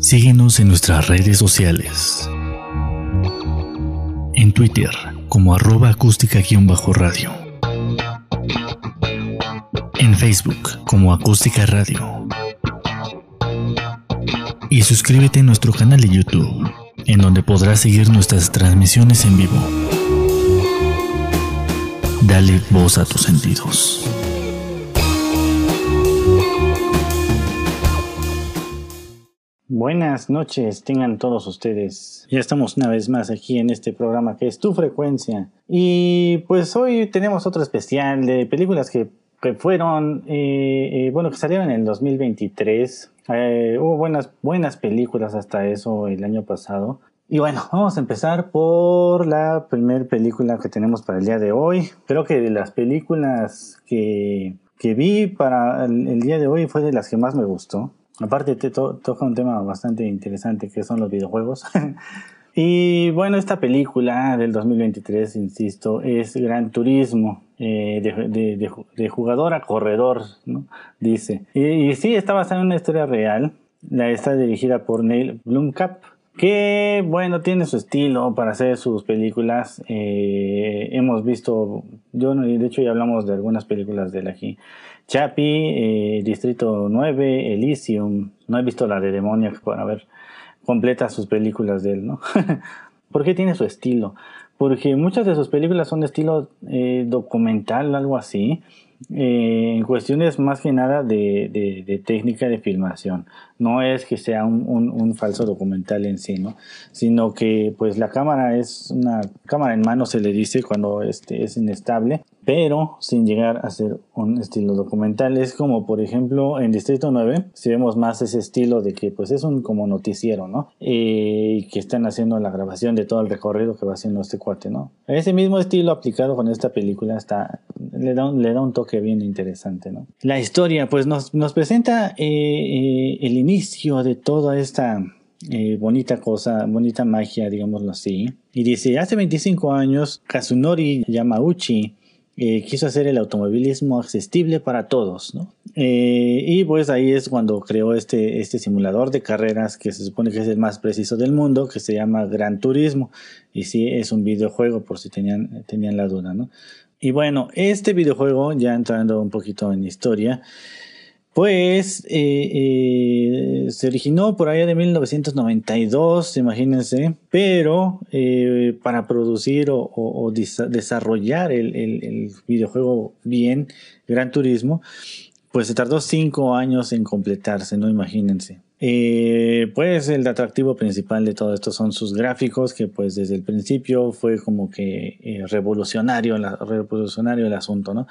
Síguenos en nuestras redes sociales. En Twitter como @acústica_radio. En Facebook como Acústica Radio. Y suscríbete a nuestro canal de YouTube, en donde podrás seguir nuestras transmisiones en vivo. Dale voz a tus sentidos. Buenas noches, tengan todos ustedes. Ya estamos una vez más aquí en este programa que es Tu Frecuencia. Y pues hoy tenemos otro especial de películas que fueron, que salieron en el 2023. Hubo buenas películas hasta eso el año pasado. Y bueno, vamos a empezar por la primera película que tenemos para el día de hoy. Creo que de las películas que vi para el día de hoy fue de las que más me gustó. Aparte toca un tema bastante interesante que son los videojuegos. Y bueno, esta película del 2023, insisto, es Gran Turismo, de jugador a corredor, ¿no? Dice. Y sí, está basada en una historia real. Está dirigida por Neil Blomkamp, que bueno, tiene su estilo para hacer sus películas. Hemos visto, de hecho ya hablamos de algunas películas de él aquí. Chappie, Distrito 9, Elysium. No he visto la de Demoniac para ver completa sus películas de él, ¿no? ¿Por qué tiene su estilo? Porque muchas de sus películas son de estilo documental, algo así. En cuestiones más que nada de técnica de filmación. No es que sea un falso documental en sí, ¿no? Sino que pues la cámara es una cámara en mano, se le dice cuando es inestable, pero sin llegar a ser un estilo documental. Es como por ejemplo en Distrito 9, si vemos más ese estilo de que pues es un como noticiero, ¿no? Y que están haciendo la grabación de todo el recorrido que va haciendo este cuate, ¿no? Ese mismo estilo aplicado con esta película le da un toque bien interesante, ¿no? La historia pues nos presenta el inicio de toda esta bonita magia, digámoslo así. Y dice, hace 25 años Kazunori Yamauchi quiso hacer el automovilismo accesible para todos, ¿no? Y pues ahí es cuando creó este simulador de carreras que se supone que es el más preciso del mundo, que se llama Gran Turismo. Y sí, es un videojuego, por si tenían la duda, ¿no? Y bueno, este videojuego, ya entrando un poquito en historia, pues se originó por allá de 1992, imagínense, pero para producir o desarrollar el videojuego bien, Gran Turismo, pues se tardó 5 años en completarse, ¿no? Imagínense. Pues el atractivo principal de todo esto son sus gráficos, que pues desde el principio fue como que revolucionario el asunto, ¿no?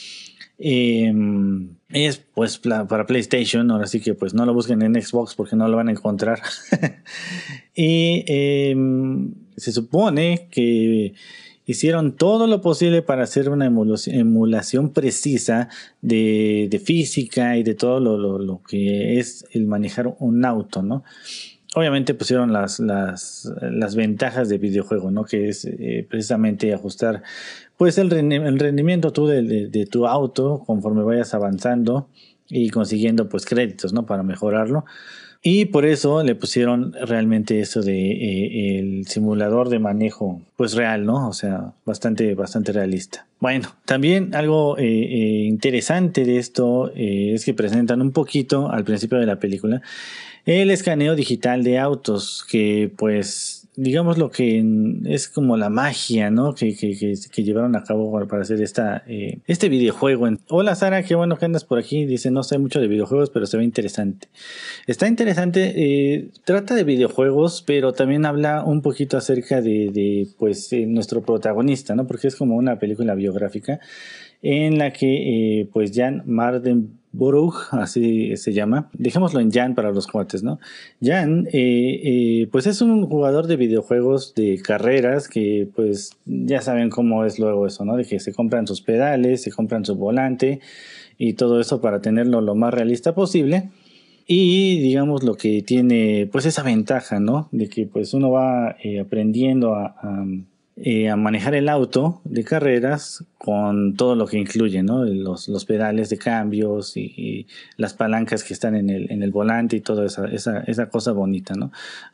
Es pues para PlayStation, ahora sí que pues no lo busquen en Xbox porque no lo van a encontrar. Y se supone que hicieron todo lo posible para hacer una emulación precisa de física y de todo lo que es el manejar un auto, ¿no? Obviamente pusieron las ventajas de videojuego, ¿no? Que es precisamente ajustar pues el rendimiento de tu auto conforme vayas avanzando y consiguiendo pues créditos, ¿no? Para mejorarlo. Y por eso le pusieron realmente eso de el simulador de manejo pues real, ¿no? O sea, bastante realista. Bueno, también algo interesante de esto es que presentan un poquito al principio de la película el escaneo digital de autos, que pues digamos lo que es como la magia, ¿no? Que llevaron a cabo para hacer este videojuego. Hola Sara, qué bueno que andas por aquí. Dice, no sé mucho de videojuegos, pero se ve interesante. Está interesante, trata de videojuegos, pero también habla un poquito acerca de nuestro protagonista, ¿no? Porque es como una película biográfica en la que pues Jan Mardenborough, así se llama, dejémoslo en Jan para los cuates, ¿no? Jan pues es un jugador de videojuegos de carreras que pues ya saben cómo es luego eso, ¿no? De que se compran sus pedales, se compran su volante y todo eso para tenerlo lo más realista posible. Y digamos lo que tiene pues esa ventaja, ¿no? De que pues uno va aprendiendo a manejar el auto de carreras con todo lo que incluye, ¿no? Los pedales de cambios y las palancas que están en el volante y toda esa cosa bonita, ¿no?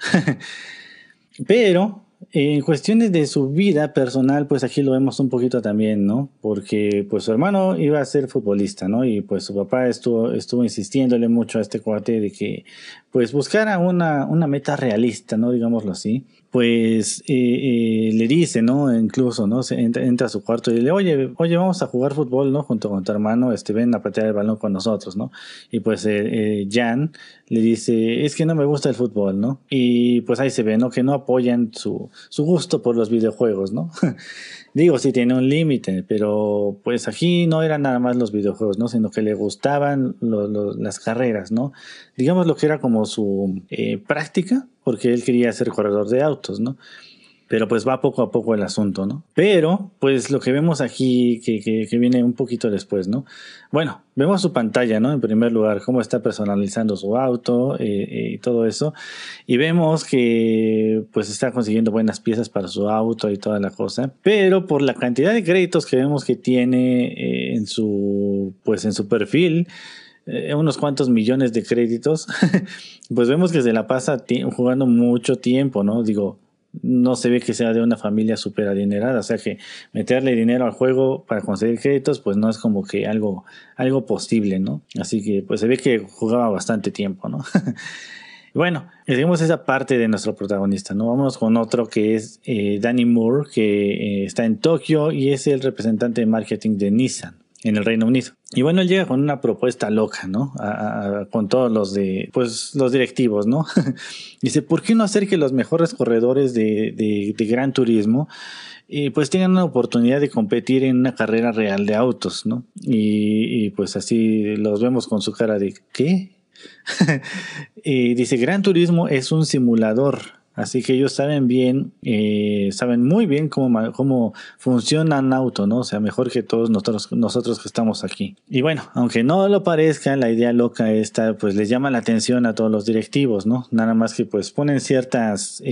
Pero en cuestiones de su vida personal, pues aquí lo vemos un poquito también, ¿no? Porque pues su hermano iba a ser futbolista, ¿no? Y pues su papá estuvo insistiéndole mucho a este cuate de que pues buscara una meta realista, ¿no? Digámoslo así. Pues le dice, ¿no? Incluso, ¿no? Entra a su cuarto y le dice, oye, vamos a jugar fútbol, ¿no? Junto con tu hermano, ven a patear el balón con nosotros, ¿no? Y pues Jan le dice, es que no me gusta el fútbol, ¿no? Y pues ahí se ve, ¿no? Que no apoyan su gusto por los videojuegos, ¿no? Digo, sí tiene un límite, pero pues aquí no eran nada más los videojuegos, ¿no? Sino que le gustaban las carreras, ¿no? Digamos lo que era como su práctica, porque él quería ser corredor de autos, ¿no? Pero pues va poco a poco el asunto, ¿no? Pero pues lo que vemos aquí que viene un poquito después, ¿no? Bueno, vemos su pantalla, ¿no? En primer lugar, cómo está personalizando su auto y todo eso. Y vemos que pues está consiguiendo buenas piezas para su auto y toda la cosa. Pero por la cantidad de créditos que vemos que tiene en su perfil, unos cuantos millones de créditos, pues vemos que se la pasa jugando mucho tiempo, ¿no? Digo, no se ve que sea de una familia súper adinerada, o sea que meterle dinero al juego para conseguir créditos pues no es como que algo posible, ¿no? Así que pues se ve que jugaba bastante tiempo, ¿no? Bueno, seguimos esa parte de nuestro protagonista, ¿no? Vamos con otro que es Danny Moore, que está en Tokio y es el representante de marketing de Nissan en el Reino Unido. Y bueno, él llega con una propuesta loca, ¿no? Con todos los directivos, ¿no? Dice, ¿por qué no hacer que los mejores corredores de Gran Turismo pues tengan una oportunidad de competir en una carrera real de autos, ¿no? Y pues así los vemos con su cara de ¿qué? Y dice, Gran Turismo es un simulador. Así que ellos saben muy bien cómo funciona un auto, ¿no? O sea, mejor que todos nosotros que estamos aquí. Y bueno, aunque no lo parezca, la idea loca esta, pues les llama la atención a todos los directivos, ¿no? Nada más que pues ponen ciertas,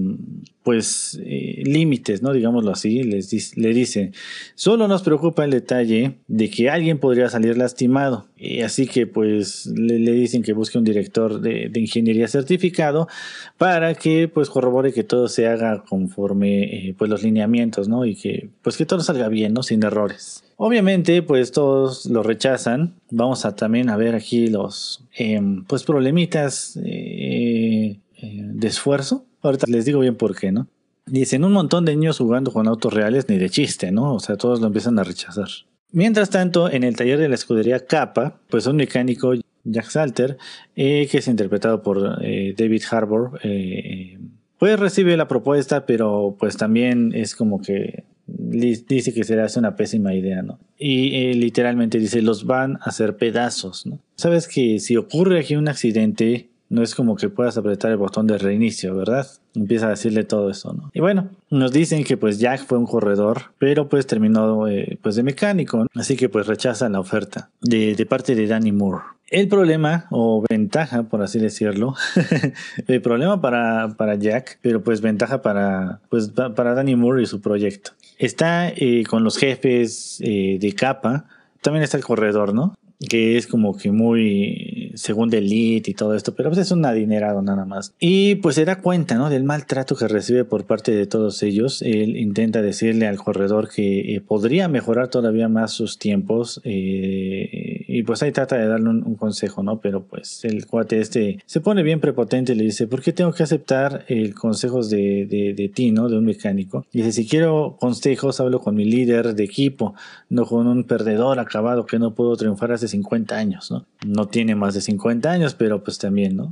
límites, ¿no? Digámoslo así, le dice, solo nos preocupa el detalle de que alguien podría salir lastimado. Y así que pues le dicen que busque un director de ingeniería certificado para que pues corrobore que todo se haga conforme pues los lineamientos, ¿no? Y que pues que todo salga bien, ¿no? Sin errores. Obviamente pues todos lo rechazan. Vamos a también a ver aquí los pues problemitas de esfuerzo. Ahorita les digo bien por qué, ¿no? Dicen un montón de niños jugando con autos reales ni de chiste, ¿no? O sea, todos lo empiezan a rechazar. Mientras tanto, en el taller de la escudería Kappa, pues un mecánico, Jack Salter, que es interpretado por David Harbour, pues recibe la propuesta, pero pues también es como que dice que se le hace una pésima idea, ¿no? Y literalmente dice, los van a hacer pedazos, ¿no? Sabes que si ocurre aquí un accidente, no es como que puedas apretar el botón de reinicio, ¿verdad? Empieza a decirle todo eso, ¿no? Y bueno, nos dicen que pues Jack fue un corredor, pero pues terminó pues de mecánico, ¿no? Así que pues rechaza la oferta de parte de Danny Moore. El problema, o ventaja, por así decirlo, el problema para Jack, pero pues ventaja para Danny Moore y su proyecto. Está con los jefes de Kappa, también está el corredor, ¿no? Que es como que muy según de elite y todo esto, pero pues es un adinerado nada más. Y pues se da cuenta, ¿no? Del maltrato que recibe por parte de todos ellos. Él intenta decirle al corredor que podría mejorar todavía más sus tiempos y pues ahí trata de darle un consejo, ¿no? Pero pues el cuate se pone bien prepotente y le dice, ¿por qué tengo que aceptar consejos de ti, ¿no? De un mecánico. Y dice, si quiero consejos, hablo con mi líder de equipo, no con un perdedor acabado que no pudo triunfar hace 50 años, ¿no? No tiene más de 50 años, pero pues también, ¿no?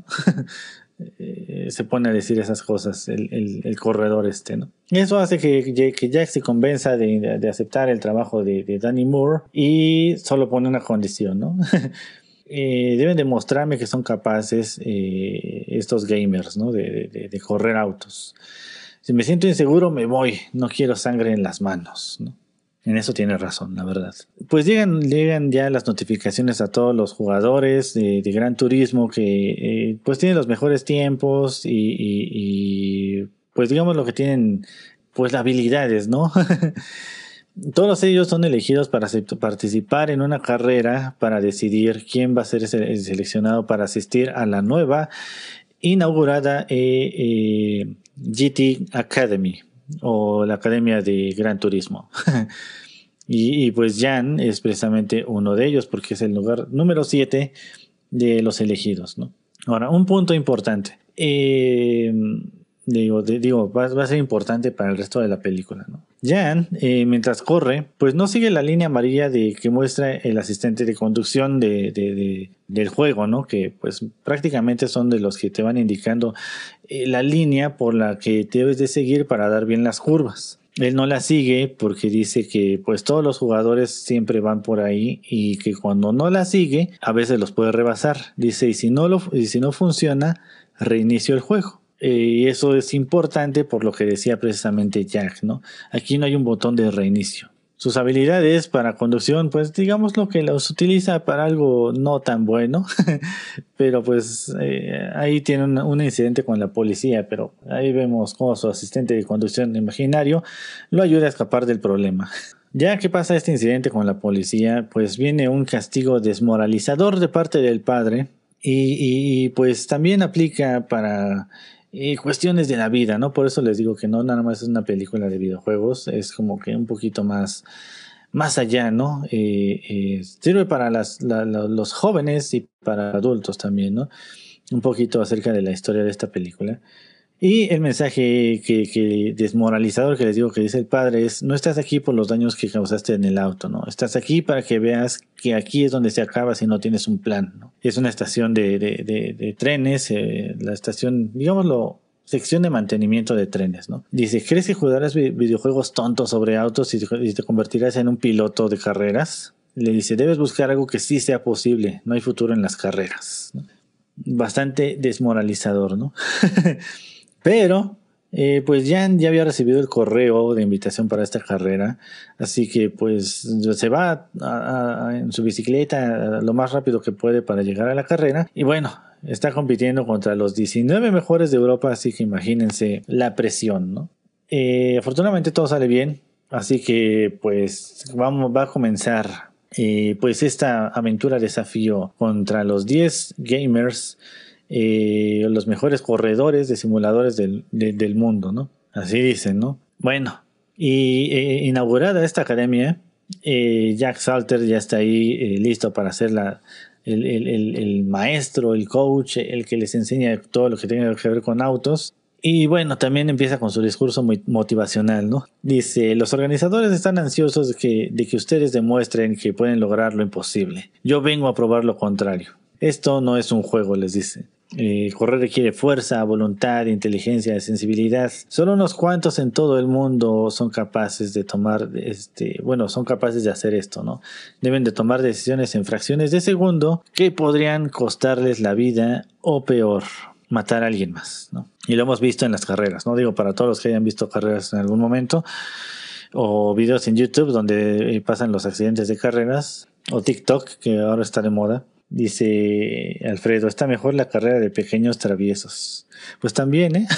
Se pone a decir esas cosas el corredor ¿no? Y eso hace que Jack se convenza de aceptar el trabajo de Danny Moore y solo pone una condición, ¿no? Deben demostrarme que son capaces estos gamers, ¿no? De correr autos. Si me siento inseguro, me voy. No quiero sangre en las manos, ¿no? En eso tiene razón, la verdad. Pues llegan ya las notificaciones a todos los jugadores de Gran Turismo que pues tienen los mejores tiempos y pues digamos lo que tienen pues habilidades, ¿no? Todos ellos son elegidos para participar en una carrera para decidir quién va a ser el seleccionado para asistir a la nueva inaugurada GT Academy o la Academia de Gran Turismo. y pues Jan es precisamente uno de ellos porque es el lugar número 7 de los elegidos, ¿no? Ahora, un punto importante. Va a ser importante para el resto de la película, ¿no? Jan, mientras corre, pues no sigue la línea amarilla que muestra el asistente de conducción del juego, ¿no? Que pues prácticamente son de los que te van indicando la línea por la que debes de seguir para dar bien las curvas. Él no la sigue porque dice que pues todos los jugadores siempre van por ahí y que cuando no la sigue a veces los puede rebasar. Dice, y si no funciona, reinicio el juego. Y eso es importante por lo que decía precisamente Jack, ¿no? Aquí no hay un botón de reinicio. Sus habilidades para conducción, pues digamos lo que los utiliza para algo no tan bueno, pero pues ahí tiene un incidente con la policía, pero ahí vemos cómo su asistente de conducción imaginario lo ayuda a escapar del problema. Ya que pasa este incidente con la policía, pues viene un castigo desmoralizador de parte del padre y pues también aplica para cuestiones de la vida, ¿no? Por eso les digo que no nada más es una película de videojuegos, es como que un poquito más allá, ¿no? Sirve para los jóvenes y para adultos también, ¿no? Un poquito acerca de la historia de esta película. Y el mensaje que desmoralizador que les digo que dice el padre es: no estás aquí por los daños que causaste en el auto, ¿no? Estás aquí para que veas que aquí es donde se acaba si no tienes un plan, ¿no? Es una estación de trenes, la estación, digámoslo, sección de mantenimiento de trenes, ¿no? Dice: ¿crees que jugarás videojuegos tontos sobre autos y te convertirás en un piloto de carreras? Le dice: debes buscar algo que sí sea posible, no hay futuro en las carreras, ¿no? Bastante desmoralizador, ¿no? Pero, pues Jan ya había recibido el correo de invitación para esta carrera, así que pues se va en su bicicleta lo más rápido que puede para llegar a la carrera. Y bueno, está compitiendo contra los 19 mejores de Europa, así que imagínense la presión, ¿no? Afortunadamente todo sale bien, así que pues va a comenzar pues esta aventura desafío contra los 10 gamers, los mejores corredores de simuladores del mundo, ¿no? Así dicen, ¿no? Bueno, y inaugurada esta academia, Jack Salter ya está ahí listo para ser el maestro, el coach, el que les enseña todo lo que tenga que ver con autos. Y bueno, también empieza con su discurso muy motivacional, ¿no? Dice: los organizadores están ansiosos de que ustedes demuestren que pueden lograr lo imposible. Yo vengo a probar lo contrario. Esto no es un juego, les dice. Correr requiere fuerza, voluntad, inteligencia, sensibilidad. Solo unos cuantos en todo el mundo son capaces de son capaces de hacer esto, ¿no? Deben de tomar decisiones en fracciones de segundo que podrían costarles la vida o peor, matar a alguien más, ¿no? Y lo hemos visto en las carreras, ¿no? Digo, para todos los que hayan visto carreras en algún momento o videos en YouTube donde pasan los accidentes de carreras, o TikTok, que ahora está de moda. Dice Alfredo: está mejor la carrera de pequeños traviesos. Pues también, ¿eh?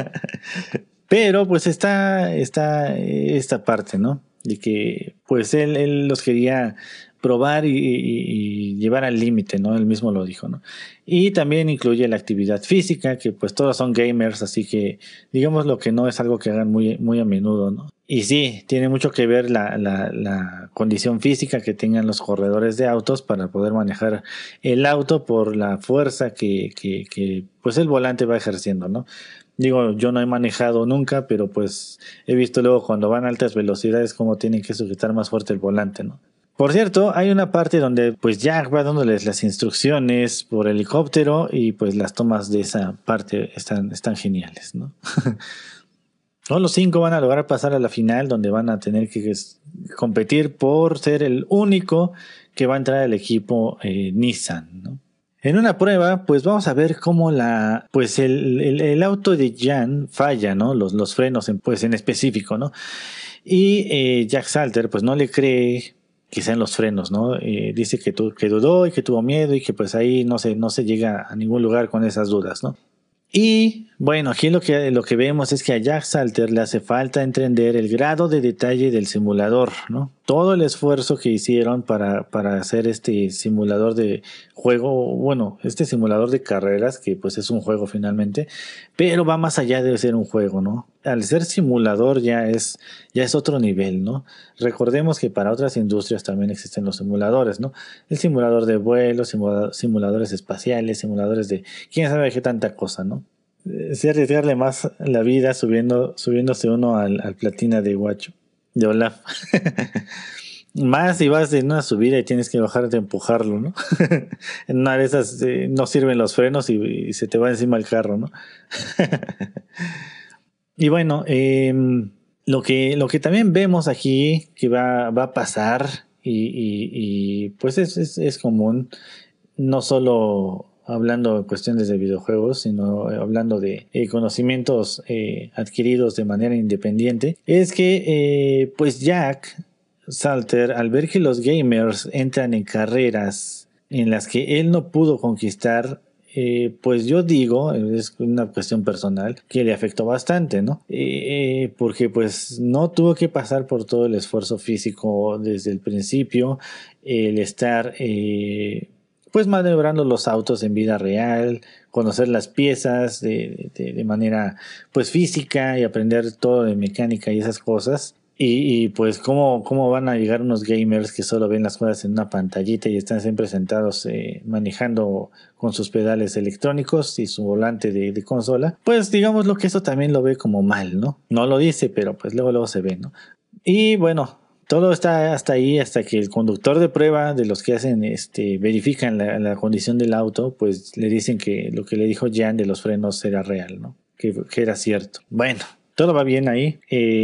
Pero pues está esta parte, ¿no? De que pues él los quería probar y llevar al límite, ¿no? Él mismo lo dijo, ¿no? Y también incluye la actividad física, que pues todos son gamers, así que digamos lo que no es algo que hagan muy, muy a menudo, ¿no? Y sí, tiene mucho que ver la condición física que tengan los corredores de autos para poder manejar el auto por la fuerza que pues el volante va ejerciendo, ¿no? Digo, yo no he manejado nunca, pero pues he visto luego cuando van a altas velocidades cómo tienen que sujetar más fuerte el volante, ¿no? Por cierto, hay una parte donde pues Jack va dándoles las instrucciones por helicóptero y pues las tomas de esa parte están geniales, ¿no? Todos los 5 van a lograr pasar a la final, donde van a tener que competir por ser el único que va a entrar al equipo Nissan, ¿no? En una prueba, pues vamos a ver cómo el auto de Jan falla, ¿no? Los frenos en específico, ¿no? Y Jack Salter pues no le cree que sean los frenos, ¿no? Dice que dudó y que tuvo miedo y que pues ahí no se llega a ningún lugar con esas dudas, ¿no? Y Bueno, aquí lo que vemos es que a Jack Salter le hace falta entender el grado de detalle del simulador, ¿no? Todo el esfuerzo que hicieron para hacer este simulador de juego, bueno, este simulador de carreras, que pues es un juego finalmente, pero va más allá de ser un juego, ¿no? Al ser simulador ya es otro nivel, ¿no? Recordemos que para otras industrias también existen los simuladores, ¿no? El simulador de vuelo, simuladores espaciales, simuladores de quién sabe qué tanta cosa, ¿no? Sí, arriesgarle más la vida subiéndose uno al platina de Guacho, de Olaf. Más si vas en una subida y tienes que bajar de empujarlo, ¿no? En una de esas no sirven los frenos y se te va encima el carro, ¿no? Y bueno, lo que también vemos aquí que va a pasar y pues es común, no solo hablando de cuestiones de videojuegos, sino hablando de conocimientos adquiridos de manera independiente, es que pues Jack Salter, al ver que los gamers entran en carreras en las que él no pudo conquistar, pues yo digo, es una cuestión personal, que le afectó bastante, ¿no? Porque pues no tuvo que pasar por todo el esfuerzo físico desde el principio, el estar pues maniobrando los autos en vida real, conocer las piezas de manera pues física y aprender todo de mecánica y esas cosas. Y pues cómo van a llegar unos gamers que solo ven las cosas en una pantallita y están siempre sentados manejando con sus pedales electrónicos y su volante de consola. Pues digamos lo que eso también lo ve como mal, ¿no? No lo dice, pero pues luego se ve, ¿no? Y bueno, todo está hasta ahí, hasta que el conductor de prueba de los que hacen, verifican la condición del auto, pues le dicen que lo que le dijo Jan de los frenos era real, ¿no? Que era cierto. Bueno, todo va bien ahí.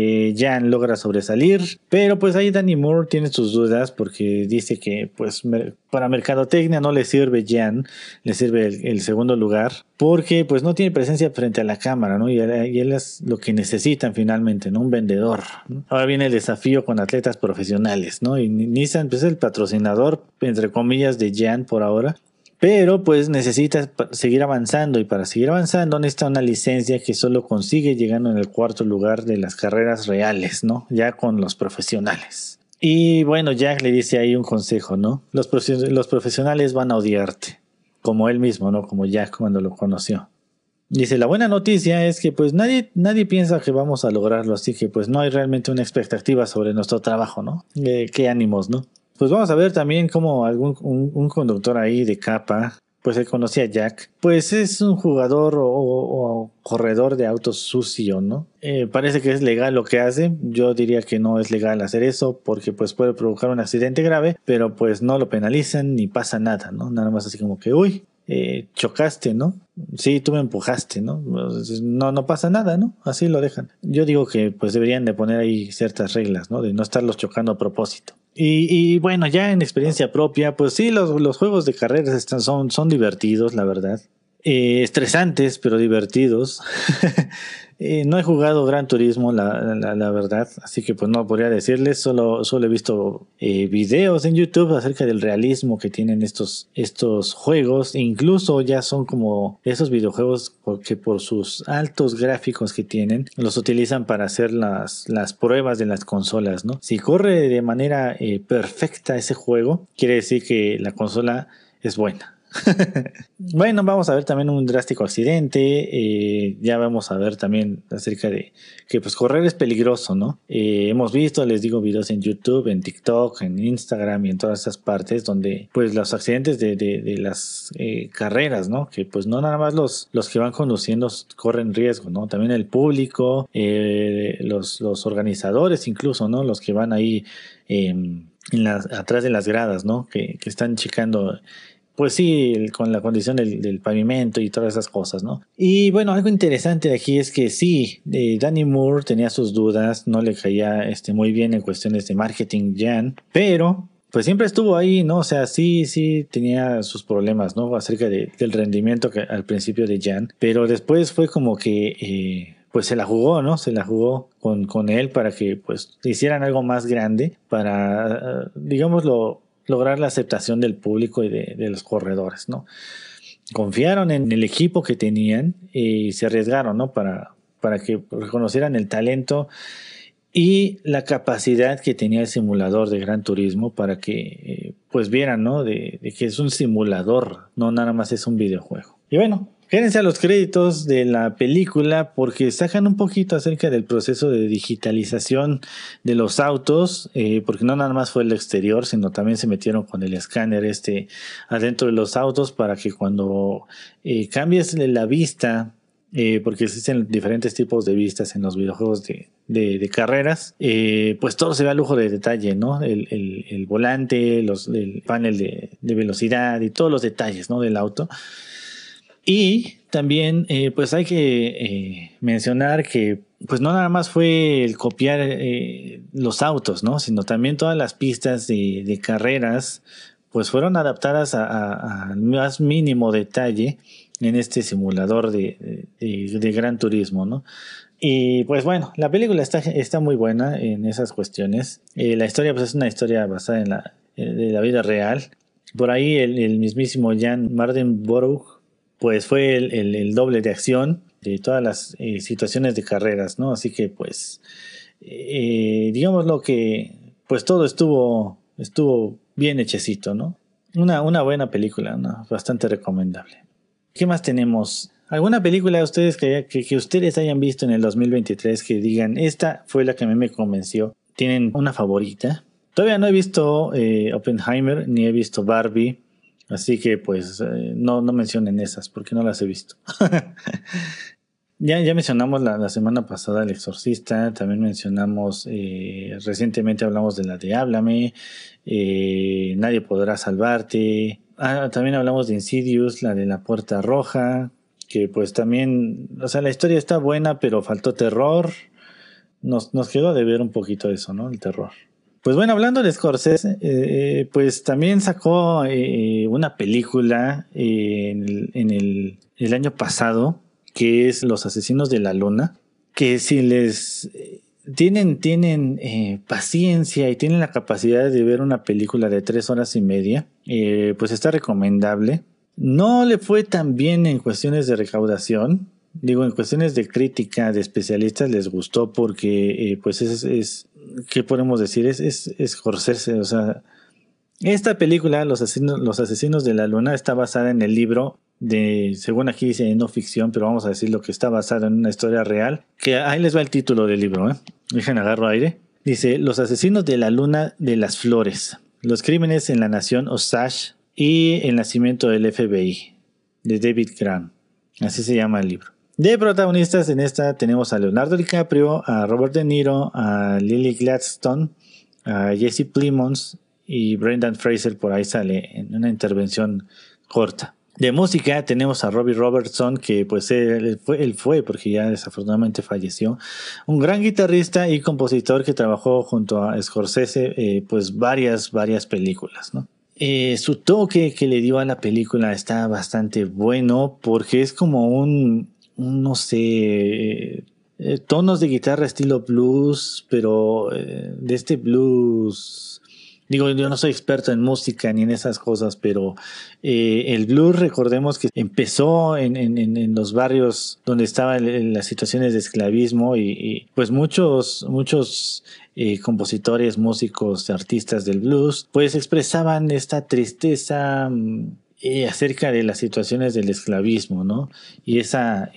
Jan logra sobresalir, pero pues ahí Danny Moore tiene sus dudas porque dice que pues para mercadotecnia no le sirve Jan, le sirve el segundo lugar porque pues no tiene presencia frente a la cámara, ¿no? Y él es lo que necesitan finalmente, ¿no? Un vendedor, ¿no? Ahora viene el desafío con atletas profesionales, ¿no? Y Nissan pues, es el patrocinador, entre comillas, de Jan por ahora. Pero pues necesitas seguir avanzando y para seguir avanzando necesita una licencia que solo consigue llegando en el cuarto lugar de las carreras reales, ¿no? Ya con los profesionales. Y bueno, Jack le dice ahí un consejo, ¿no? Los profesionales van a odiarte, como él mismo, ¿no? Como Jack cuando lo conoció. Dice, la buena noticia es que pues nadie piensa que vamos a lograrlo, así que pues no hay realmente una expectativa sobre nuestro trabajo, ¿no? Qué ánimos, ¿no? Pues vamos a ver también cómo un conductor ahí de capa, pues él conocía a Jack, pues es un jugador o corredor de autos sucio, ¿no? Parece que es legal lo que hace, yo diría que no es legal hacer eso porque pues puede provocar un accidente grave, pero pues no lo penalizan ni pasa nada, ¿no? Nada más así como que, uy, chocaste, ¿no? Sí, tú me empujaste, ¿no? No pasa nada, ¿no? Así lo dejan. Yo digo que pues deberían de poner ahí ciertas reglas, ¿no? De no estarlos chocando a propósito. Y bueno, ya en experiencia propia, pues sí, los juegos de carreras son divertidos, la verdad. Estresantes, pero divertidos. No he jugado Gran Turismo, la verdad, así que pues no podría decirles, solo he visto videos en YouTube acerca del realismo que tienen estos juegos, incluso ya son como esos videojuegos porque por sus altos gráficos que tienen, los utilizan para hacer las pruebas de las consolas, ¿no? Si corre de manera perfecta ese juego, quiere decir que la consola es buena. Bueno, vamos a ver también un drástico accidente. Ya vamos a ver también acerca de que pues correr es peligroso, ¿no? Hemos visto, les digo, videos en YouTube, en TikTok, en Instagram y en todas esas partes donde pues los accidentes de las carreras, ¿no? Que pues no nada más los que van conduciendo corren riesgo, ¿no? También el público, los organizadores incluso, ¿no? Los que van ahí atrás de las gradas, ¿no? Que están checando pues sí, con la condición del pavimento y todas esas cosas, ¿no? Y bueno, algo interesante de aquí es que sí, Danny Moore tenía sus dudas, no le caía muy bien en cuestiones de marketing Jan, pero pues siempre estuvo ahí, ¿no? O sea, sí tenía sus problemas, ¿no? Acerca del rendimiento que al principio de Jan, pero después fue como que pues se la jugó, ¿no? Se la jugó con él para que pues hicieran algo más grande para, digámoslo, lograr la aceptación del público y de los corredores, ¿no? confiaron en el equipo que tenían y se arriesgaron, ¿no? Para que reconocieran el talento y la capacidad que tenía el simulador de Gran Turismo para que pues vieran, ¿no? De que es un simulador, no nada más es un videojuego. Y bueno, quédense a los créditos de la película porque sacan un poquito acerca del proceso de digitalización de los autos, porque no nada más fue el exterior, sino también se metieron con el escáner adentro de los autos para que cuando cambies la vista, porque existen diferentes tipos de vistas en los videojuegos de carreras, pues todo se ve a lujo de detalle, ¿no? El volante, el panel de velocidad y todos los detalles, ¿no? Del auto. Y también pues hay que mencionar que pues no nada más fue el copiar los autos, ¿no? Sino también todas las pistas de carreras pues fueron adaptadas al más mínimo detalle en este simulador de Gran Turismo, ¿no? Y pues bueno, la película está muy buena en esas cuestiones. La historia pues es una historia basada de la vida real. Por ahí el mismísimo Jan Mardenborough pues fue el doble de acción de todas las situaciones de carreras, ¿no? Así que pues digámoslo que pues todo estuvo bien hechecito, ¿no? Una buena película, ¿no? Bastante recomendable. ¿Qué más tenemos? ¿Alguna película de ustedes que ustedes hayan visto en el 2023 que digan, esta fue la que a mí me convenció? ¿Tienen una favorita? Todavía no he visto Oppenheimer ni he visto Barbie, así que pues no mencionen esas porque no las he visto. Ya mencionamos la semana pasada El Exorcista, también mencionamos, recientemente hablamos de la de Háblame, Nadie podrá salvarte. También hablamos de Insidious, la de la Puerta Roja, que pues también, o sea, la historia está buena, pero faltó terror. Nos quedó de ver un poquito eso, ¿no? El terror. Pues bueno, hablando de Scorsese, pues también sacó una película en el año pasado, que es Los Asesinos de la Luna, que si les tienen paciencia y tienen la capacidad de ver una película de 3 horas y media, pues está recomendable. No le fue tan bien en cuestiones de recaudación, digo, en cuestiones de crítica de especialistas les gustó porque pues es ¿qué podemos decir? Es Scorsese, o sea, esta película, Los Asesinos de la Luna, está basada en el libro según aquí dice no ficción, pero vamos a decir lo que está basado en una historia real, que ahí les va el título del libro, dejen agarro aire. Dice, Los Asesinos de la Luna de las Flores, los crímenes en la nación Osage y el nacimiento del FBI, de David Graham, así se llama el libro. De protagonistas en esta tenemos a Leonardo DiCaprio, a Robert De Niro, a Lily Gladstone, a Jesse Plemons y Brendan Fraser por ahí sale en una intervención corta. De música tenemos a Robbie Robertson, que pues él fue porque ya desafortunadamente falleció, un gran guitarrista y compositor que trabajó junto a Scorsese pues varias películas, ¿no? Su toque que le dio a la película está bastante bueno porque es como no sé, tonos de guitarra estilo blues, pero de este blues. Digo, yo no soy experto en música ni en esas cosas, pero el blues, recordemos que empezó en los barrios donde estaban las situaciones de esclavismo y pues muchos compositores, músicos, artistas del blues, pues expresaban esta tristeza acerca de las situaciones del esclavismo, ¿no? Y esa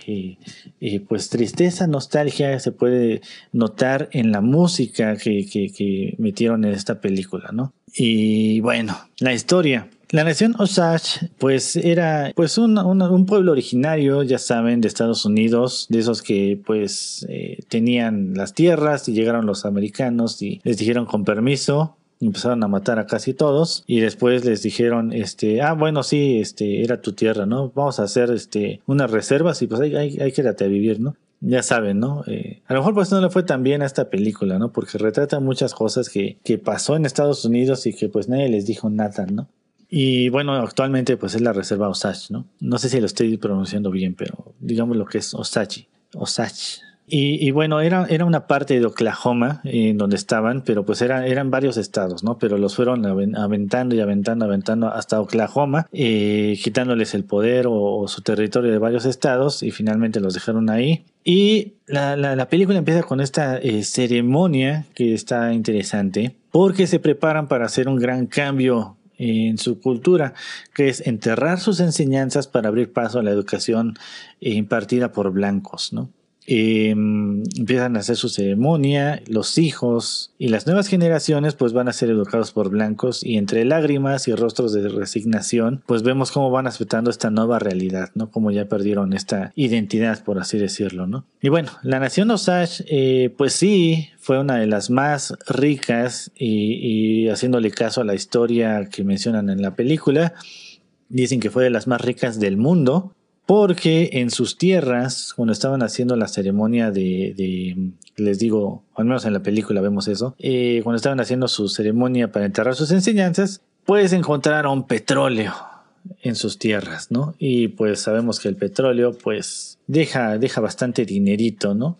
pues tristeza, nostalgia se puede notar en la música que metieron en esta película, ¿no? Y bueno, la historia. La nación Osage pues era pues un pueblo originario, ya saben, de Estados Unidos, de esos que pues tenían las tierras y llegaron los americanos y les dijeron con permiso. Empezaron a matar a casi todos y después les dijeron, bueno, sí, era tu tierra, ¿no? Vamos a hacer unas reservas y pues ahí quédate a vivir, ¿no? Ya saben, ¿no? A lo mejor pues no le fue tan bien a esta película, ¿no? Porque retrata muchas cosas que pasó en Estados Unidos y que pues nadie les dijo nada, ¿no? Y bueno, actualmente pues es la reserva Osage, ¿no? No sé si lo estoy pronunciando bien, pero digamos lo que es Osage. Y bueno, era una parte de Oklahoma en donde estaban, pero pues eran varios estados, ¿no? Pero los fueron aventando y aventando hasta Oklahoma, quitándoles el poder o su territorio de varios estados y finalmente los dejaron ahí. Y la película empieza con esta ceremonia que está interesante porque se preparan para hacer un gran cambio en su cultura, que es enterrar sus enseñanzas para abrir paso a la educación impartida por blancos, ¿no? Empiezan a hacer su ceremonia, los hijos y las nuevas generaciones pues van a ser educados por blancos, y entre lágrimas y rostros de resignación pues vemos cómo van aceptando esta nueva realidad, ¿no? Como ya perdieron esta identidad, por así decirlo, ¿no? Y bueno, la nación Osage pues sí fue una de las más ricas, y haciéndole caso a la historia que mencionan en la película, dicen que fue de las más ricas del mundo, porque en sus tierras, cuando estaban haciendo la ceremonia les digo, al menos en la película vemos eso, cuando estaban haciendo su ceremonia para enterrar sus enseñanzas, pues encontraron petróleo en sus tierras, ¿no? Y pues sabemos que el petróleo pues deja bastante dinerito, ¿no?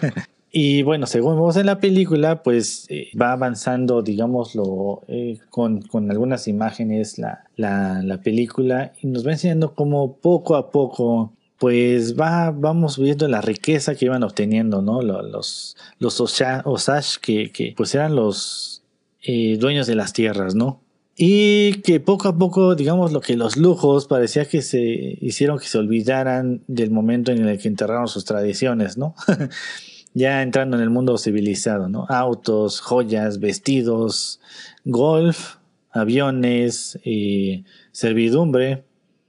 Y bueno, según vemos en la película, pues va avanzando, digámoslo, con algunas imágenes la película, y nos va enseñando cómo poco a poco pues vamos viendo la riqueza que iban obteniendo, ¿no? Los Osage que pues eran los dueños de las tierras, ¿no? Y que poco a poco, digamos, lo que los lujos parecía que se hicieron que se olvidaran del momento en el que enterraron sus tradiciones, ¿no? Ya entrando en el mundo civilizado, ¿no? Autos, joyas, vestidos, golf, aviones, servidumbre,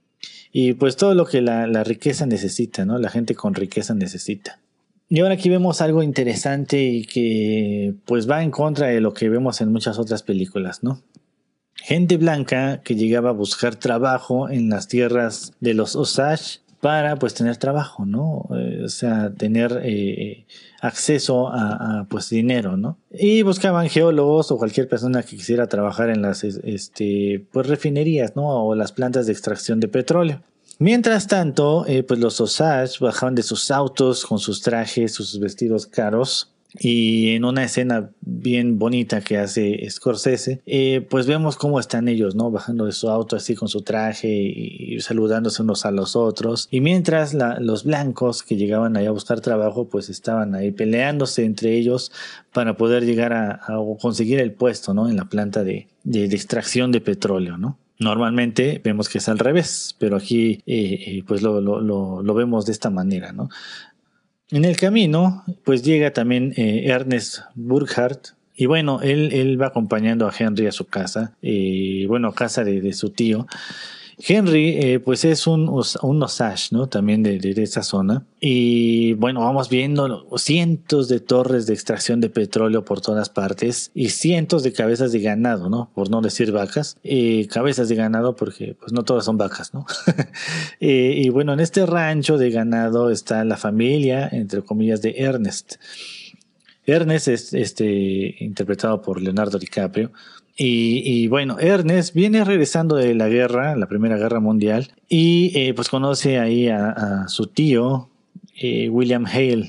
y pues todo lo que la riqueza necesita, ¿no? La gente con riqueza necesita. Y ahora aquí vemos algo interesante y que pues va en contra de lo que vemos en muchas otras películas, ¿no? Gente blanca que llegaba a buscar trabajo en las tierras de los Osage para pues tener trabajo, ¿no? O sea, tener acceso a pues dinero, ¿no? Y buscaban geólogos o cualquier persona que quisiera trabajar en las pues refinerías, ¿no? O las plantas de extracción de petróleo. Mientras tanto, pues los Osage bajaban de sus autos con sus trajes, sus vestidos caros. Y en una escena bien bonita que hace Scorsese, pues vemos cómo están ellos, ¿no? Bajando de su auto así con su traje y saludándose unos a los otros. Y mientras los blancos que llegaban ahí a buscar trabajo, pues estaban ahí peleándose entre ellos para poder llegar a conseguir el puesto, ¿no? En la planta de extracción de petróleo, ¿no? Normalmente vemos que es al revés, pero aquí pues lo vemos de esta manera, ¿no? En el camino, pues llega también Ernest Burkhardt, y bueno, él va acompañando a Henry a su casa, a casa de su tío. Henry, pues es un Osage, ¿no? También de esa zona. Y bueno, vamos viendo cientos de torres de extracción de petróleo por todas partes y cientos de cabezas de ganado, ¿no? Por no decir vacas. Cabezas de ganado porque pues no todas son vacas, ¿no? Y bueno, en este rancho de ganado está la familia, entre comillas, de Ernest. Ernest es interpretado por Leonardo DiCaprio. Y bueno, Ernest viene regresando de la guerra, la Primera Guerra Mundial, y pues conoce ahí a su tío, William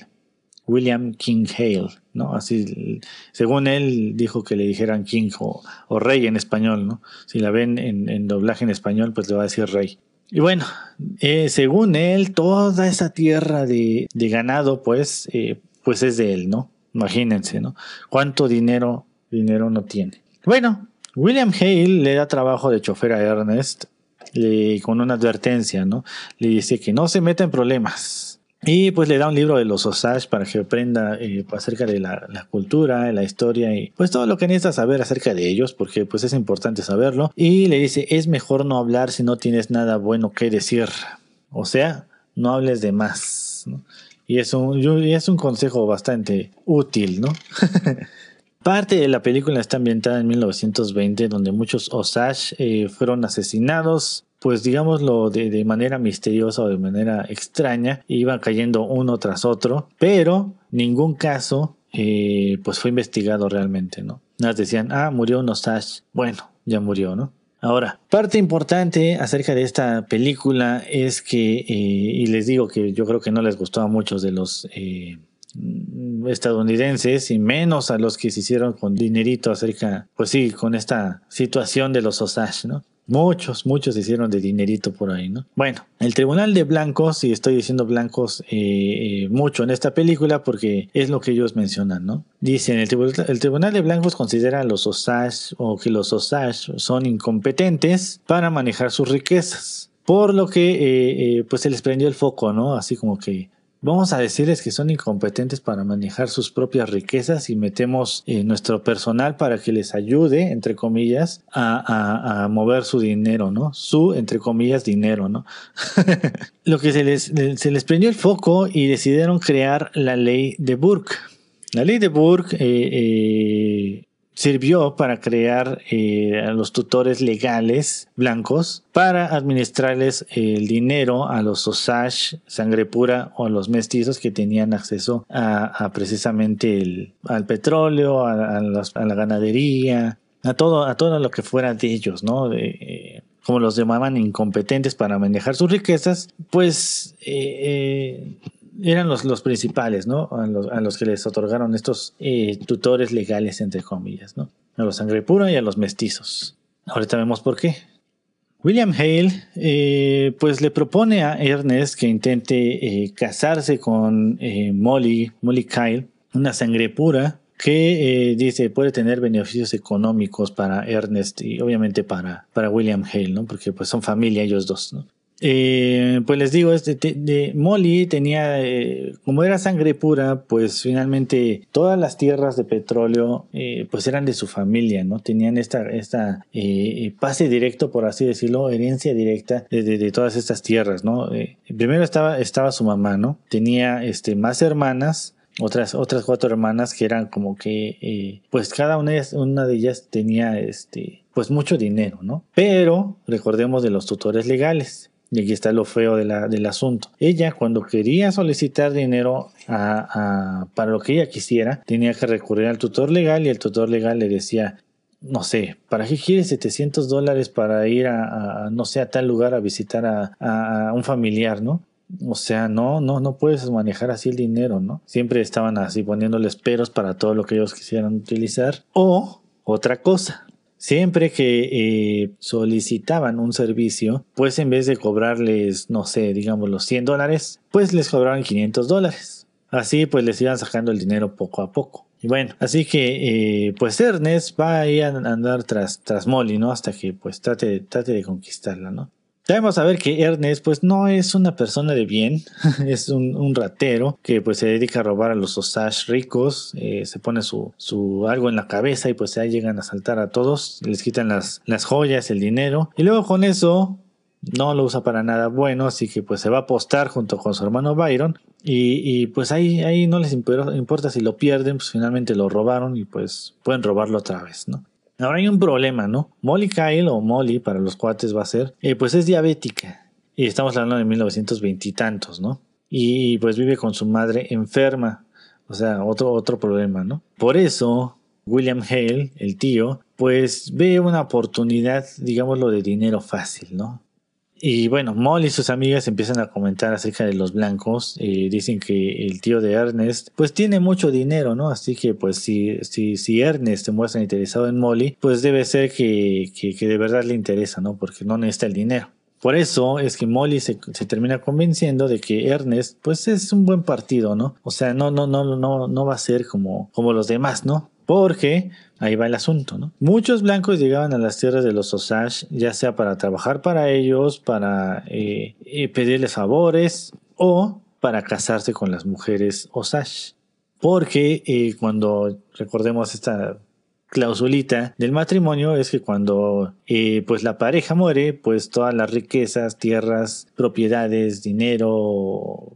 King Hale, ¿no? Así, según él, dijo que le dijeran King o Rey en español, ¿no? Si la ven en doblaje en español, pues le va a decir Rey. Y bueno, según él, toda esa tierra de ganado, pues es de él, ¿no? Imagínense, ¿no? ¿Cuánto dinero no tiene? Bueno, William Hale le da trabajo de chofer a Ernest con una advertencia, ¿no? Le dice que no se meta en problemas. Y pues le da un libro de los Osage para que aprenda acerca de la cultura, la historia y pues todo lo que necesita saber acerca de ellos, porque pues es importante saberlo. Y le dice, es mejor no hablar si no tienes nada bueno que decir. O sea, no hables de más, ¿no? Y es un consejo bastante útil, ¿no? Parte de la película está ambientada en 1920, donde muchos Osage fueron asesinados, pues digámoslo de manera misteriosa o de manera extraña, iban cayendo uno tras otro, pero ningún caso pues fue investigado realmente, ¿no? Nos decían, murió un Osage, bueno, ya murió, ¿no? Ahora, parte importante acerca de esta película es que, y les digo que yo creo que no les gustó a muchos de los estadounidenses y menos a los que se hicieron con dinerito acerca, pues sí, con esta situación de los Osage, ¿no? Muchos se hicieron de dinerito por ahí, ¿no? Bueno, el Tribunal de Blancos, y estoy diciendo blancos mucho en esta película porque es lo que ellos mencionan, ¿no? Dicen, el Tribunal de Blancos considera a los Osage o que los Osage son incompetentes para manejar sus riquezas, por lo que pues se les prendió el foco, ¿no? Así como que vamos a decirles que son incompetentes para manejar sus propias riquezas y metemos nuestro personal para que les ayude, entre comillas, a mover su dinero, ¿no? Su, entre comillas, dinero, ¿no? Lo que se les prendió el foco y decidieron crear la ley de Burke. La ley de Burke sirvió para crear a los tutores legales blancos para administrarles el dinero a los Osage, sangre pura, o a los mestizos que tenían acceso a precisamente al petróleo, a la ganadería, a todo lo que fuera de ellos, ¿no? Como los llamaban incompetentes para manejar sus riquezas, pues eran los principales, ¿no? A los que les otorgaron estos tutores legales, entre comillas, ¿no? A los sangre pura y a los mestizos. Ahorita vemos por qué. William Hale pues le propone a Ernest que intente casarse con Molly Kyle, una sangre pura que dice puede tener beneficios económicos para Ernest y obviamente para William Hale, ¿no? Porque pues son familia ellos dos, ¿no? Pues les digo, Molly tenía, como era sangre pura, pues finalmente todas las tierras de petróleo pues eran de su familia, ¿no? Tenían esta pase directo, por así decirlo, herencia directa de todas estas tierras, ¿no? Primero estaba su mamá, ¿no? Tenía más hermanas, otras 4 hermanas que eran como que pues cada una de ellas tenía pues mucho dinero, ¿no? Pero recordemos de los tutores legales. Y aquí está lo feo del asunto. Ella, cuando quería solicitar dinero para lo que ella quisiera, tenía que recurrir al tutor legal y el tutor legal le decía, no sé, ¿para qué quieres $700 para ir no sé, a tal lugar a visitar a un familiar, ¿no? O sea, no puedes manejar así el dinero, ¿no? Siempre estaban así poniéndoles peros para todo lo que ellos quisieran utilizar. O otra cosa. Siempre que solicitaban un servicio, pues en vez de cobrarles, no sé, digamos los $100, pues les cobraban $500. Así pues les iban sacando el dinero poco a poco. Y bueno, así que pues Ernest va a ir a andar tras Molly, ¿no? Hasta que pues trate de conquistarla, ¿no? Debemos saber que Ernest pues no es una persona de bien, es un ratero que pues se dedica a robar a los Osage ricos, se pone su algo en la cabeza y pues ahí llegan a asaltar a todos, les quitan las joyas, el dinero y luego con eso no lo usa para nada bueno, así que pues se va a apostar junto con su hermano Byron y pues ahí no les importa si lo pierden, pues finalmente lo robaron y pues pueden robarlo otra vez, ¿no? Ahora hay un problema, ¿no? Molly Kyle, o Molly para los cuates va a ser, pues es diabética. Y estamos hablando de 1920 y tantos, ¿no? Y pues vive con su madre enferma. O sea, otro problema, ¿no? Por eso, William Hale, el tío, pues ve una oportunidad, digámoslo, de dinero fácil, ¿no? Y bueno, Molly y sus amigas empiezan a comentar acerca de los blancos. Dicen que el tío de Ernest pues tiene mucho dinero, ¿no? Así que pues si Ernest se muestra interesado en Molly, pues debe ser que de verdad le interesa, ¿no? Porque no necesita el dinero. Por eso es que Molly se termina convenciendo de que Ernest pues es un buen partido, ¿no? O sea, no va a ser como los demás, ¿no? Porque ahí va el asunto, ¿no? Muchos blancos llegaban a las tierras de los Osage, ya sea para trabajar para ellos, para pedirles favores o para casarse con las mujeres Osage. Porque cuando recordemos esta clausulita del matrimonio es que cuando pues la pareja muere, pues todas las riquezas, tierras, propiedades, dinero,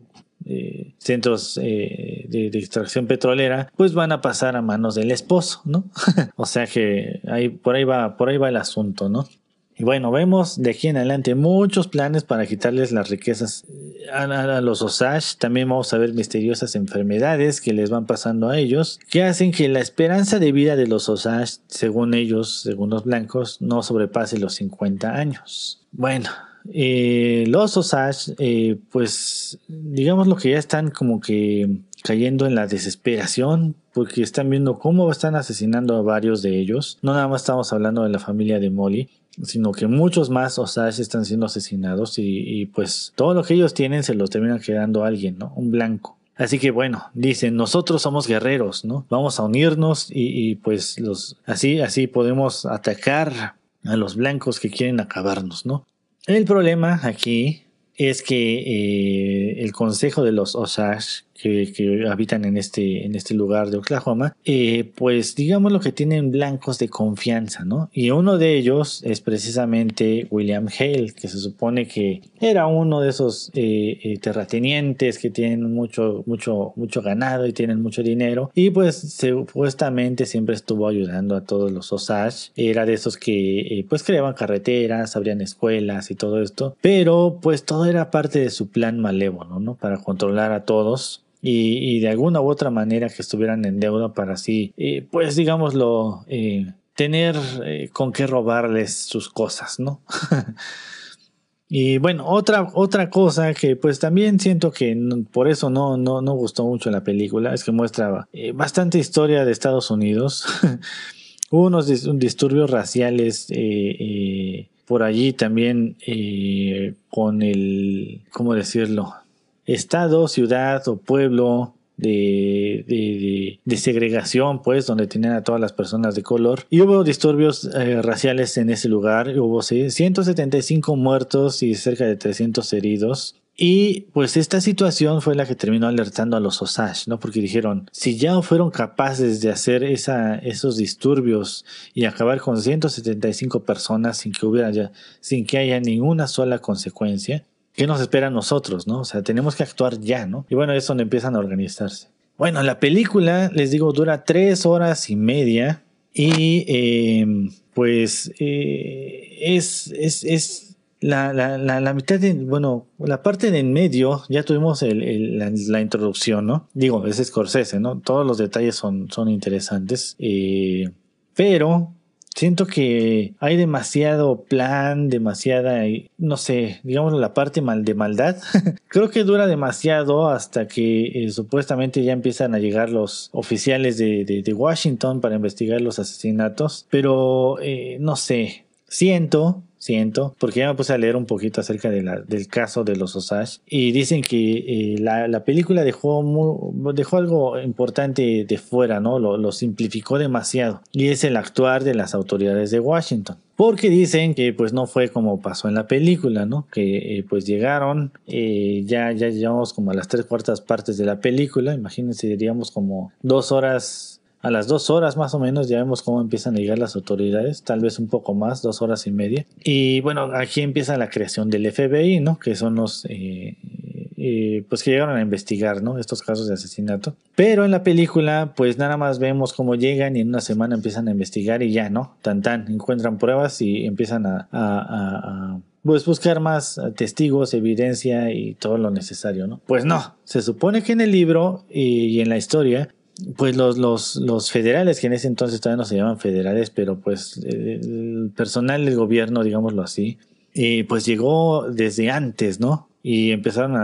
centros de extracción petrolera, pues van a pasar a manos del esposo, ¿no? O sea que por ahí va el asunto, ¿no? Y bueno, vemos de aquí en adelante muchos planes para quitarles las riquezas a los Osage. También vamos a ver misteriosas enfermedades que les van pasando a ellos, que hacen que la esperanza de vida de los Osage, según ellos, según los blancos, no sobrepase los 50 años. Bueno, los Osage, pues digamos lo que ya están como que cayendo en la desesperación porque están viendo cómo están asesinando a varios de ellos. No nada más estamos hablando de la familia de Molly, sino que muchos más Osage están siendo asesinados y pues todo lo que ellos tienen se lo termina quedando alguien, ¿no? Un blanco. Así que bueno, dicen, nosotros somos guerreros, ¿no? Vamos a unirnos y pues así podemos atacar a los blancos que quieren acabarnos, ¿no? El problema aquí es que el consejo de los Osage que habitan en este lugar de Oklahoma, pues digamos lo que tienen blancos de confianza, ¿no? Y uno de ellos es precisamente William Hale, que se supone que era uno de esos terratenientes que tienen mucho ganado y tienen mucho dinero, y pues supuestamente siempre estuvo ayudando a todos los Osage. Era de esos que pues creaban carreteras, abrían escuelas y todo esto, pero pues todo era parte de su plan malévolo, ¿no? Para controlar a todos. Y de alguna u otra manera que estuvieran en deuda para así, pues digámoslo, tener con qué robarles sus cosas, ¿no? Y bueno, otra cosa que pues también siento que por eso no gustó mucho la película es que muestra bastante historia de Estados Unidos. Hubo unos disturbios raciales por allí también con el, ¿cómo decirlo? Estado, ciudad o pueblo de segregación, pues, donde tenían a todas las personas de color. Y hubo disturbios raciales en ese lugar. Hubo 175 muertos y cerca de 300 heridos. Y pues esta situación fue la que terminó alertando a los Osage, ¿no? Porque dijeron, si ya fueron capaces de hacer esos disturbios y acabar con 175 personas sin que haya ninguna sola consecuencia, ¿qué nos espera a nosotros, no? O sea, tenemos que actuar ya, ¿no? Y bueno, es donde empiezan a organizarse. Bueno, la película, les digo, dura 3 horas y media y pues es la mitad de, bueno, la parte de en medio, ya tuvimos la introducción, ¿no? Digo, es Scorsese, ¿no? Todos los detalles son interesantes, pero siento que hay demasiado plan, demasiada, no sé, digamos la parte de maldad. Creo que dura demasiado hasta que supuestamente ya empiezan a llegar los oficiales de Washington para investigar los asesinatos. Pero no sé, siento, porque ya me puse a leer un poquito acerca del caso de los Osage y dicen que la película dejó algo importante de fuera, ¿no? Lo simplificó demasiado, y es el actuar de las autoridades de Washington. Porque dicen que pues no fue como pasó en la película, ¿no? Que pues llegaron, ya llegamos como a las 3/4 partes de la película. Imagínense, diríamos como 2 horas. A las 2 horas más o menos ya vemos cómo empiezan a llegar las autoridades, tal vez un poco más, 2 horas y media. Y bueno, aquí empieza la creación del FBI, ¿no? Que son los pues que llegaron a investigar, ¿no? Estos casos de asesinato. Pero en la película pues nada más vemos cómo llegan y en una semana empiezan a investigar y ya, ¿no? Encuentran pruebas y empiezan a pues buscar más testigos, evidencia y todo lo necesario, ¿no? Pues no, se supone que en el libro y en la historia, pues los federales, que en ese entonces todavía no se llaman federales, pero pues el personal del gobierno, digámoslo así, pues llegó desde antes, ¿no? Y empezaron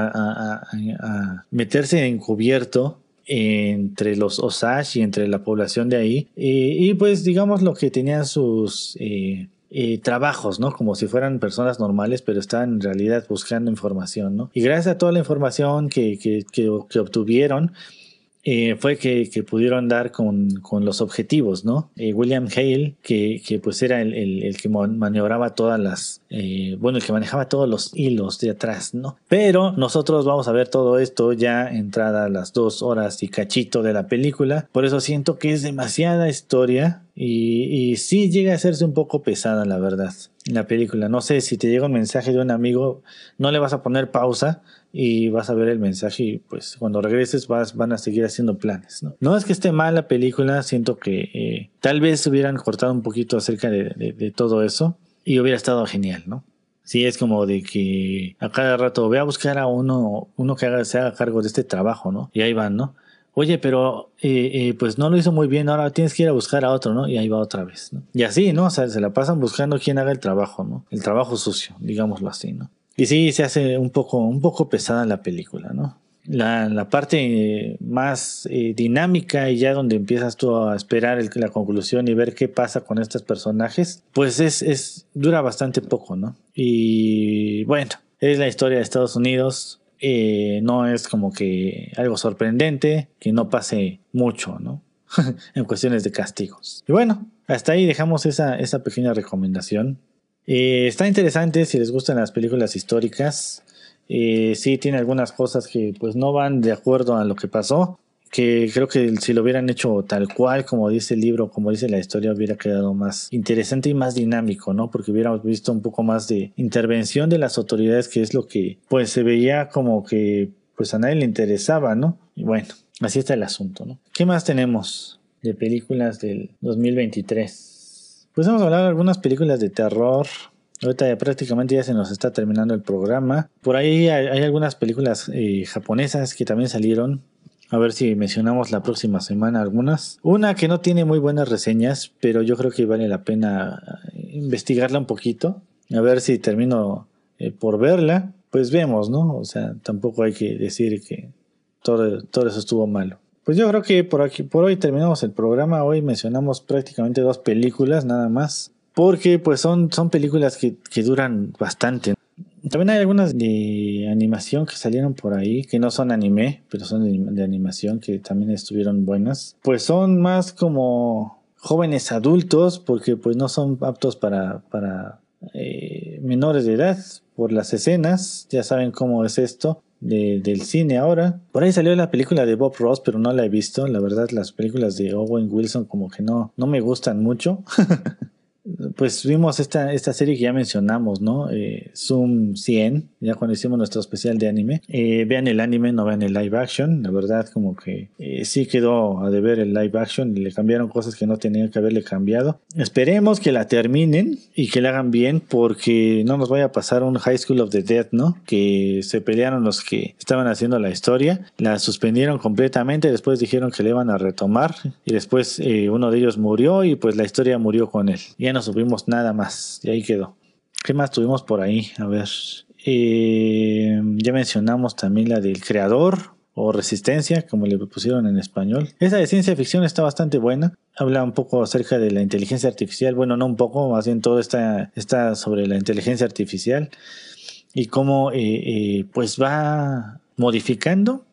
a meterse encubierto entre los Osage y entre la población de ahí, y pues digamos lo que tenían sus trabajos, ¿no? Como si fueran personas normales, pero estaban en realidad buscando información, ¿no? Y gracias a toda la información que obtuvieron, fue que pudieron dar con los objetivos, ¿no? William Hale, que pues era el que maniobraba todas las, el que manejaba todos los hilos de atrás, ¿no? Pero nosotros vamos a ver todo esto ya entrada a las 2 horas y cachito de la película, por eso siento que es demasiada historia y sí llega a hacerse un poco pesada, la verdad, la película. No sé, si te llega un mensaje de un amigo, no le vas a poner pausa y vas a ver el mensaje y pues cuando regreses van a seguir haciendo planes, ¿no? No es que esté mal la película, siento que tal vez hubieran cortado un poquito acerca de todo eso y hubiera estado genial, ¿no? Sí, es como de que a cada rato voy a buscar a uno que se haga cargo de este trabajo, ¿no? Y ahí van, ¿no? Oye, pero pues no lo hizo muy bien, ahora tienes que ir a buscar a otro, ¿no? Y ahí va otra vez, ¿no? Y así, ¿no? O sea, se la pasan buscando quién haga el trabajo, ¿no? El trabajo sucio, digámoslo así, ¿no? Y sí, se hace un poco pesada la película, ¿no? la parte más dinámica, y ya donde empiezas tú a esperar la conclusión y ver qué pasa con estos personajes, pues dura bastante poco, ¿no? Y bueno, es la historia de Estados Unidos. No es como que algo sorprendente, que no pase mucho, ¿no? En cuestiones de castigos. Y bueno, hasta ahí dejamos esa pequeña recomendación. Está interesante si les gustan las películas históricas. Sí tiene algunas cosas que pues no van de acuerdo a lo que pasó, que creo que si lo hubieran hecho tal cual como dice el libro, como dice la historia, hubiera quedado más interesante y más dinámico, ¿no? Porque hubiéramos visto un poco más de intervención de las autoridades, que es lo que pues se veía como que pues a nadie le interesaba, ¿no? Y bueno, así está el asunto, ¿no? ¿Qué más tenemos de películas del 2023? Pues hemos hablado de algunas películas de terror. Ahorita ya prácticamente ya se nos está terminando el programa. Por ahí hay algunas películas japonesas que también salieron. A ver si mencionamos la próxima semana algunas. Una que no tiene muy buenas reseñas, pero yo creo que vale la pena investigarla un poquito. A ver si termino por verla. Pues vemos, ¿no? O sea, tampoco hay que decir que todo eso estuvo malo. Pues yo creo que por hoy terminamos el programa. Hoy mencionamos prácticamente 2 películas nada más, porque pues son películas que duran bastante. También hay algunas de animación que salieron por ahí, que no son anime, pero son de animación, que también estuvieron buenas. Pues son más como jóvenes adultos, porque pues no son aptos para menores de edad por las escenas. Ya saben cómo es esto del cine ahora. Por ahí salió la película de Bob Ross, pero no la he visto. La verdad, las películas de Owen Wilson como que no me gustan mucho. Pues vimos esta serie que ya mencionamos, ¿no? Zoom 100, ya cuando hicimos nuestro especial de anime. Vean el anime, no vean el live action. La verdad, como que sí quedó a deber el live action y le cambiaron cosas que no tenían que haberle cambiado. Esperemos que la terminen y que la hagan bien, porque no nos vaya a pasar un High School of the Dead, ¿no? Que se pelearon los que estaban haciendo la historia, la suspendieron completamente, después dijeron que le iban a retomar y después uno de ellos murió y pues la historia murió con él. Ya no supimos nada más y ahí quedó. ¿Qué más tuvimos por ahí? A ver, ya mencionamos también la del Creador o Resistencia, como le pusieron en español. Esa de ciencia ficción está bastante buena. Habla un poco acerca de la inteligencia artificial. Bueno, no un poco, más bien todo está sobre la inteligencia artificial y cómo pues va modificando,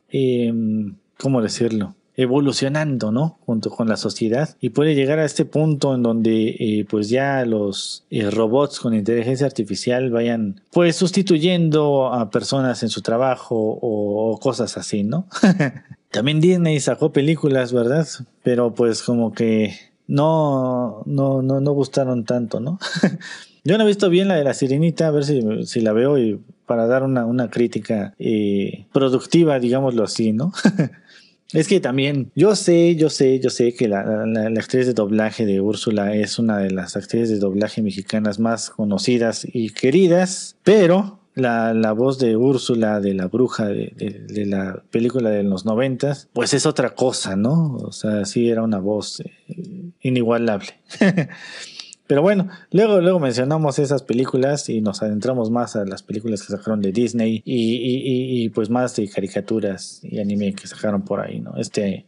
¿cómo decirlo? Evolucionando, ¿no? Junto con la sociedad, y puede llegar a este punto en donde pues ya los robots con inteligencia artificial vayan pues sustituyendo a personas en su trabajo o cosas así, ¿no? También Disney sacó películas, ¿verdad? Pero pues como que no gustaron tanto, ¿no? Yo no he visto bien la de La Sirenita, a ver si la veo y para dar una crítica productiva, digámoslo así, ¿no? Es que también, yo sé que la actriz de doblaje de Úrsula es una de las actrices de doblaje mexicanas más conocidas y queridas, pero la voz de Úrsula, de la bruja de la película de los 90s, pues es otra cosa, ¿no? O sea, sí era una voz inigualable. Pero bueno, luego mencionamos esas películas y nos adentramos más a las películas que sacaron de Disney y pues más de caricaturas y anime que sacaron por ahí, ¿no?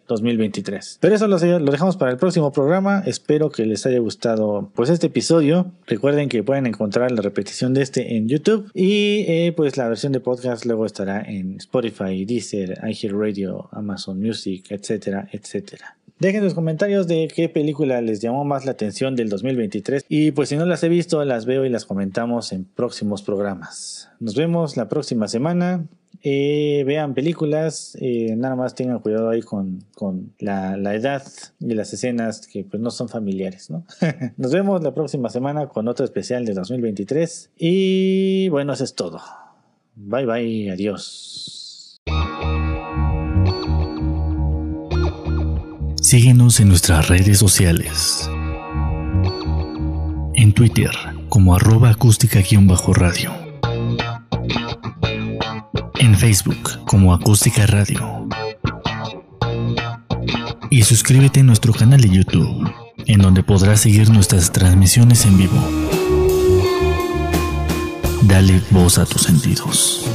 2023. Pero eso lo dejamos para el próximo programa. Espero que les haya gustado pues este episodio. Recuerden que pueden encontrar la repetición de en YouTube y pues la versión de podcast luego estará en Spotify, Deezer, iHeartRadio, Amazon Music, etcétera, etcétera. Dejen sus comentarios de qué película les llamó más la atención del 2023 y pues si no las he visto, las veo y las comentamos en próximos programas. Nos vemos la próxima semana. Vean películas, nada más tengan cuidado ahí con la edad y las escenas que pues no son familiares, ¿no? Nos vemos la próxima semana con otro especial de 2023 y bueno, eso es todo. Bye bye, adiós. Síguenos en nuestras redes sociales. En Twitter como @acústica_radio. En Facebook como Acústica Radio. Y suscríbete a nuestro canal de YouTube, en donde podrás seguir nuestras transmisiones en vivo. Dale voz a tus sentidos.